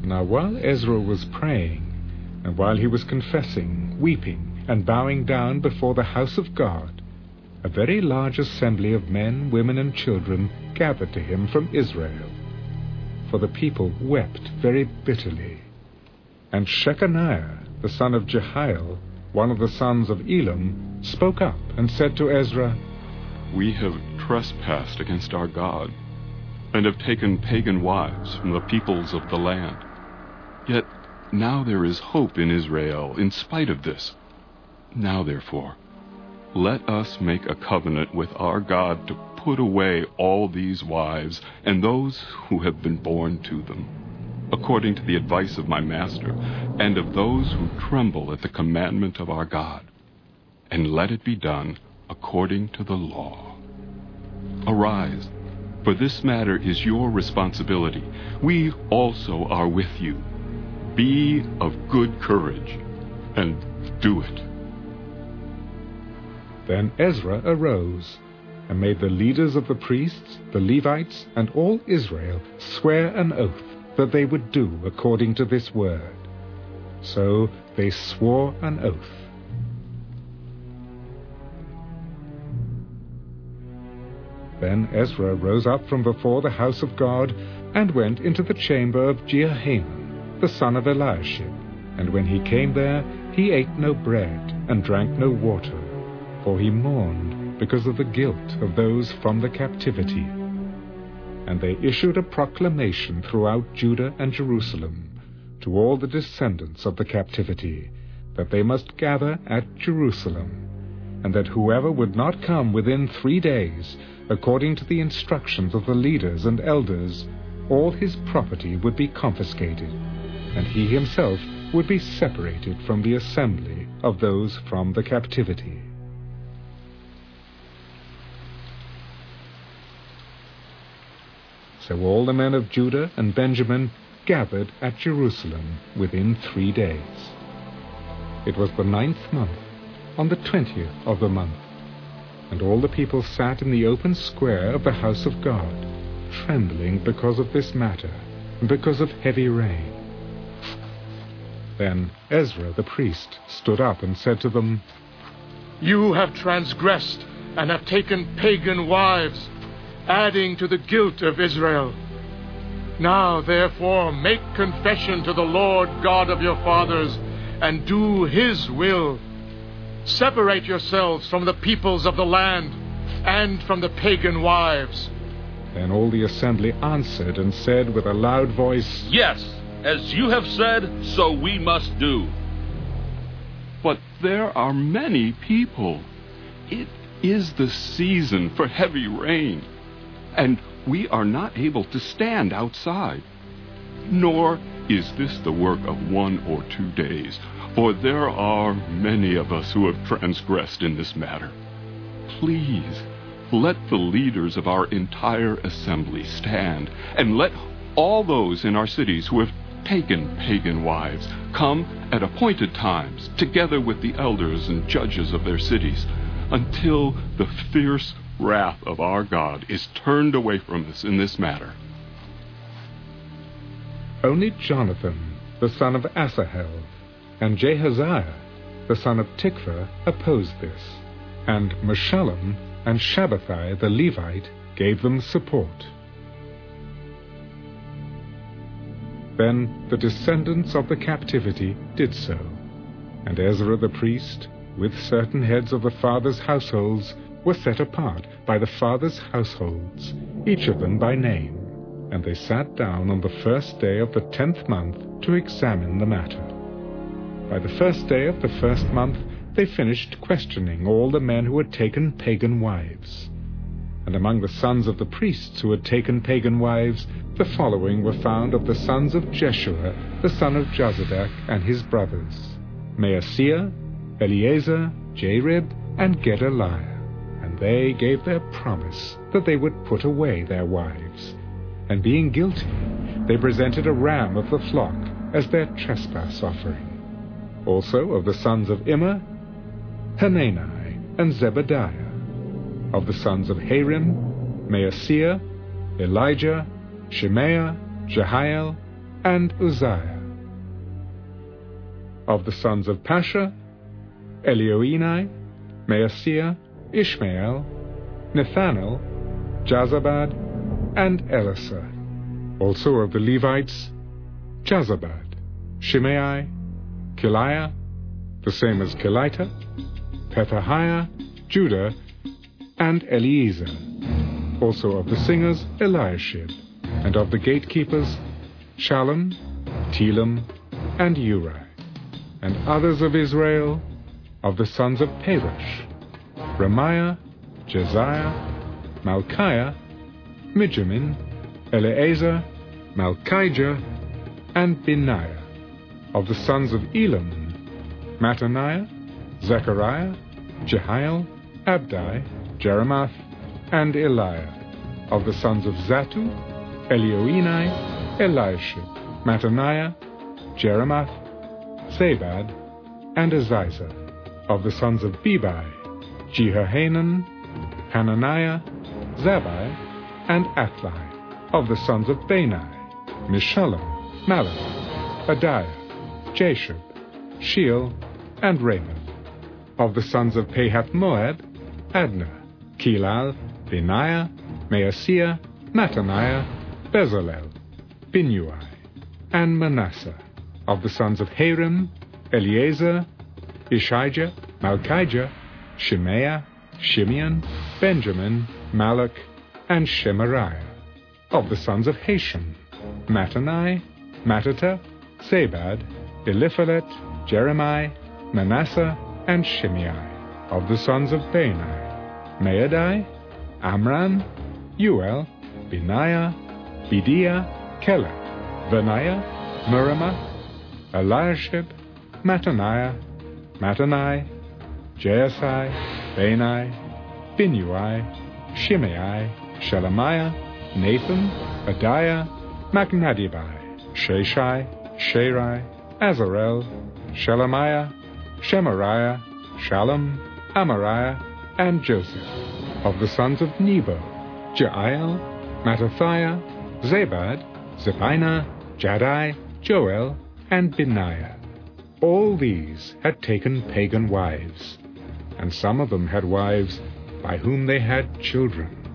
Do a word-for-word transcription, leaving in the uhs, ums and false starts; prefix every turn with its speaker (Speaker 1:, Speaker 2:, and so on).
Speaker 1: Now while Ezra was praying, and while he was confessing, weeping, and bowing down before the house of God, a very large assembly of men, women, and children gathered to him from Israel. For the people wept very bitterly. And Shechaniah, the son of Jehiel, one of the sons of Elam, spoke up and said to Ezra,
Speaker 2: "We have trespassed against our God, and have taken pagan wives from the peoples of the land. Yet now there is hope in Israel in spite of this. Now therefore, let us make a covenant with our God to put away all these wives and those who have been born to them, according to the advice of my master, and of those who tremble at the commandment of our God, and let it be done according to the law. Arise, for this matter is your responsibility. We also are with you. Be of good courage, and do it."
Speaker 1: Then Ezra arose, and made the leaders of the priests, the Levites, and all Israel swear an oath that they would do according to this word. So they swore an oath. Then Ezra rose up from before the house of God, and went into the chamber of Jehohanan, the son of Eliashib. And when he came there, he ate no bread, and drank no water, for he mourned because of the guilt of those from the captivity. And they issued a proclamation throughout Judah and Jerusalem to all the descendants of the captivity, that they must gather at Jerusalem, and that whoever would not come within three days, according to the instructions of the leaders and elders, all his property would be confiscated, and he himself would be separated from the assembly of those from the captivity. So all the men of Judah and Benjamin gathered at Jerusalem within three days. It was the ninth month, on the twentieth of the month, and all the people sat in the open square of the house of God, trembling because of this matter, and because of heavy rain. Then Ezra the priest stood up and said to them,
Speaker 3: "You have transgressed and have taken pagan wives, adding to the guilt of Israel. Now therefore make confession to the Lord God of your fathers, and do his will. Separate yourselves from the peoples of the land, and from the pagan wives."
Speaker 1: Then all the assembly answered and said with a loud voice,
Speaker 4: "Yes, as you have said, so we must do."
Speaker 2: But there are many people. It is the season for heavy rain, and we are not able to stand outside. Nor is this the work of one or two days, for there are many of us who have transgressed in this matter. Please, let the leaders of our entire assembly stand, and let all those in our cities who have taken pagan wives come at appointed times, together with the elders and judges of their cities, until the fierce wrath of our God is turned away from us in this matter.
Speaker 1: Only Jonathan, the son of Asahel, and Jehaziah, the son of Tikvah, opposed this, and Meshullam and Shabbathai the Levite gave them support. Then the descendants of the captivity did so, and Ezra the priest, with certain heads of the fathers' households, were set apart by the fathers' households, each of them by name, and they sat down on the first day of the tenth month to examine the matter. By the first day of the first month they finished questioning all the men who had taken pagan wives. And among the sons of the priests who had taken pagan wives, the following were found of the sons of Jeshua, the son of Jozadak, and his brothers: Maaseiah, Eleazar, Jarib, and Gedaliah. And they gave their promise that they would put away their wives. And being guilty, they presented a ram of the flock as their trespass offering. Also of the sons of Immer, Hanani and Zebediah. Of the sons of Harim, Maaseiah, Elijah, Shemaiah, Jehiel, and Uzziah. Of the sons of Pasha, Elioenai, Maaseiah, Ishmael, Nethanel, Jazabad, and Elisah. Also of the Levites, Jazabad, Shimei, Kiliah, the same as Kelita, Pethahiah, Judah, and Eliezer. Also of the singers, Eliashib, and of the gatekeepers, Shallum, Telem, and Uri. And others of Israel, of the sons of Parosh, Ramiah, Jesiah, Malchiah, Mijamin, Eleazar, Malchijah, and Benaiah. Of the sons of Elam, Mattaniah, Zechariah, Jehiel, Abdi, Jeremoth, and Eliah. Of the sons of Zatu, Elioenai, Eliashib, Mattaniah, Jeremoth, Zabad, and Aziza. Of the sons of Bebai, Jehohanan, Hananiah, Zabai, and Atlai. Of the sons of Bani, Meshullam, Malach, Adiah, Jashub, Sheal, and Ramoth. Of the sons of Pahath Moab, Adnah, Kilal, Benaiah, Maaseiah, Mattaniah, Bezalel, Binnui, and Manasseh. Of the sons of Harim, Eleazar, Ishijah, Malchijah, Shemaiah, Shimeon, Benjamin, Malach, and Shemariah. Of the sons of Hashem, Mattani, Mattata, Zabad, Eliphalet, Jeremiah, Manasseh, and Shimei. Of the sons of Bani, Maadai, Amram, Uel, Benaiah, Bediah, Keleth, Benaiah, Muramoth, Eliashib, Mattaniah, Mattani, Jaasai, Bani, Binnui, Shimei, Shelemiah, Nathan, Adiah, Machnadibai, Sheshai, Sherai, Azarel, Shelemiah, Shemariah, Shallum, Amariah, and Joseph. Of the sons of Nebo, Jeiel, Mattathiah, Zabad, Zebina, Jaddai, Joel, and Benaiah. All these had taken pagan wives, and some of them had wives by whom they had children.